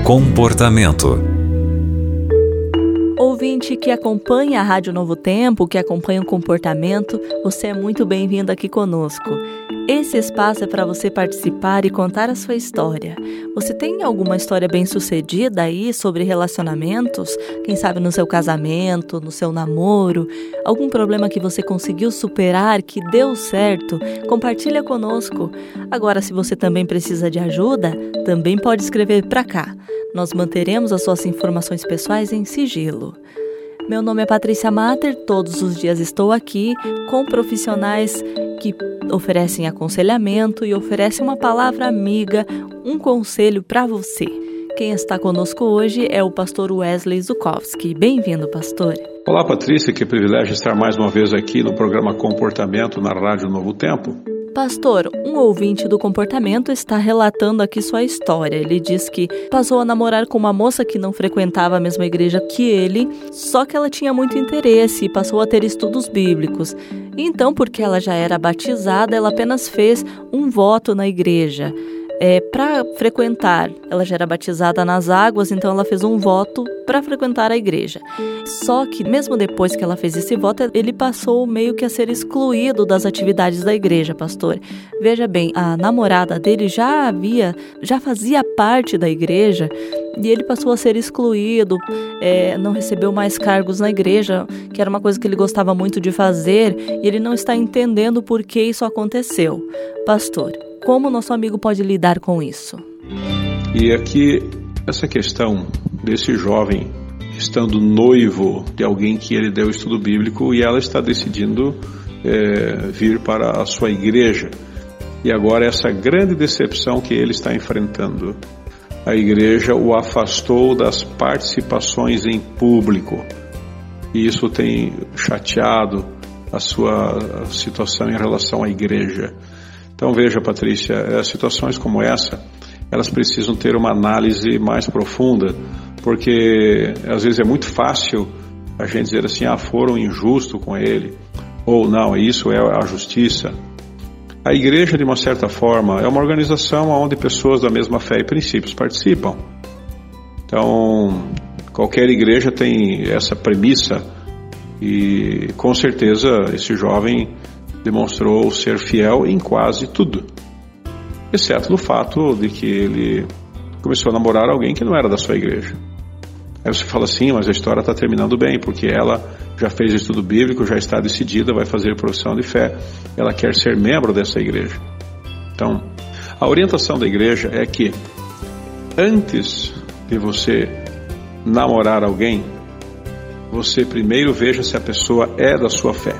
Comportamento. Ouvinte que acompanha a Rádio Novo Tempo, que acompanha o comportamento, você é muito bem-vindo aqui conosco. Esse espaço é para você participar e contar a sua história. Você tem alguma história bem-sucedida aí sobre relacionamentos? Quem sabe no seu casamento, no seu namoro? Algum problema que você conseguiu superar, que deu certo? Compartilha conosco. Agora, se você também precisa de ajuda, também pode escrever para cá. Nós manteremos as suas informações pessoais em sigilo. Meu nome é Patrícia Mater, todos os dias estou aqui com profissionais que oferecem aconselhamento e oferecem uma palavra amiga, um conselho para você. Quem está conosco hoje é o pastor Wesley Zukowski. Bem-vindo, pastor. Olá, Patrícia, que privilégio estar mais uma vez aqui no programa Comportamento na Rádio Novo Tempo. Pastor, um ouvinte do comportamento está relatando aqui sua história. Ele diz que passou a namorar com uma moça que não frequentava a mesma igreja que ele, só que ela tinha muito interesse e passou a ter estudos bíblicos. Então, porque ela já era batizada, ela apenas fez um voto na igreja. Para frequentar, ela já era batizada nas águas, então ela fez um voto para frequentar a igreja. Só que mesmo depois que ela fez esse voto, ele passou meio que a ser excluído das atividades da igreja, pastor. Veja bem, a namorada dele já fazia parte da igreja e ele passou a ser excluído, não recebeu mais cargos na igreja, que era uma coisa que ele gostava muito de fazer, e ele não está entendendo por que isso aconteceu. Pastor, como nosso amigo pode lidar com isso? E aqui, essa questão desse jovem estando noivo de alguém que ele deu estudo bíblico e ela está decidindo vir para a sua igreja. E agora essa grande decepção que ele está enfrentando. A igreja o afastou das participações em público. E isso tem chateado a sua situação em relação à igreja. Então veja, Patrícia, situações como essa, elas precisam ter uma análise mais profunda, porque às vezes é muito fácil a gente dizer assim, foram injustos com ele, ou não, isso é a justiça. A igreja, de uma certa forma, é uma organização onde pessoas da mesma fé e princípios participam. Então, qualquer igreja tem essa premissa e, com certeza, esse jovem demonstrou ser fiel em quase tudo, exceto no fato de que ele começou a namorar alguém que não era da sua igreja. Aí você fala assim, mas a história está terminando bem, porque ela já fez estudo bíblico, já está decidida, vai fazer profissão de fé, ela quer ser membro dessa igreja. Então, a orientação da igreja é que antes de você namorar alguém, você primeiro veja se a pessoa é da sua fé.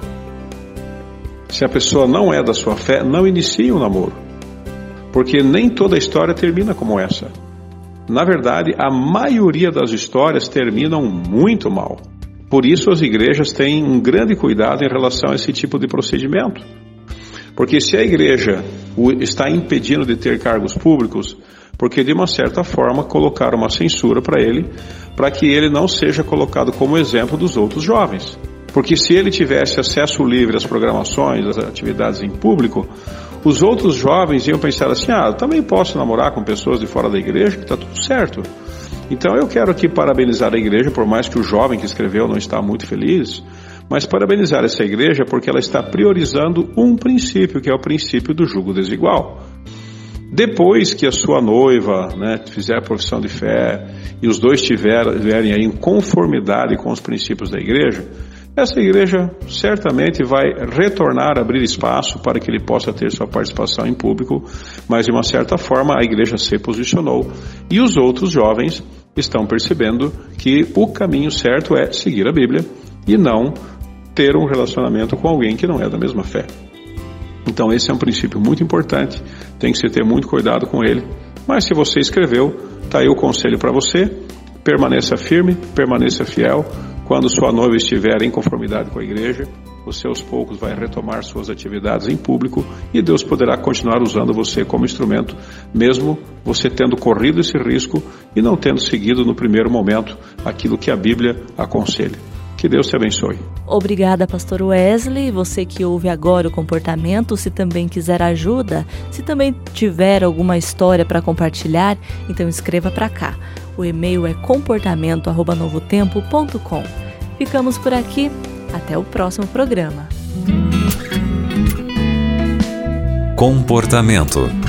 Se a pessoa não é da sua fé, não inicie um namoro. Porque nem toda história termina como essa. Na verdade, a maioria das histórias terminam muito mal. Por isso as igrejas têm um grande cuidado em relação a esse tipo de procedimento. Porque se a igreja o está impedindo de ter cargos públicos, porque de uma certa forma colocaram uma censura para ele, para que ele não seja colocado como exemplo dos outros jovens. Porque se ele tivesse acesso livre às programações, às atividades em público, os outros jovens iam pensar assim, eu também posso namorar com pessoas de fora da igreja, que está tudo certo. Então eu quero aqui parabenizar a igreja, por mais que o jovem que escreveu não está muito feliz, mas parabenizar essa igreja porque ela está priorizando um princípio, que é o princípio do jugo desigual. Depois que a sua noiva fizer a profissão de fé e os dois estiverem aí em conformidade com os princípios da igreja, essa igreja certamente vai retornar, abrir espaço para que ele possa ter sua participação em público, mas de uma certa forma a igreja se posicionou e os outros jovens estão percebendo que o caminho certo é seguir a Bíblia e não ter um relacionamento com alguém que não é da mesma fé. Então esse é um princípio muito importante, tem que se ter muito cuidado com ele, mas se você escreveu, está aí o conselho para você, permaneça firme, permaneça fiel. Quando sua noiva estiver em conformidade com a igreja, você aos poucos vai retomar suas atividades em público e Deus poderá continuar usando você como instrumento, mesmo você tendo corrido esse risco e não tendo seguido no primeiro momento aquilo que a Bíblia aconselha. Que Deus te abençoe. Obrigada, pastor Wesley. Você que ouve agora o Comportamento, se também quiser ajuda, se também tiver alguma história para compartilhar, então escreva para cá. O e-mail é comportamento@novotempo.com. Ficamos por aqui. Até o próximo programa. Comportamento.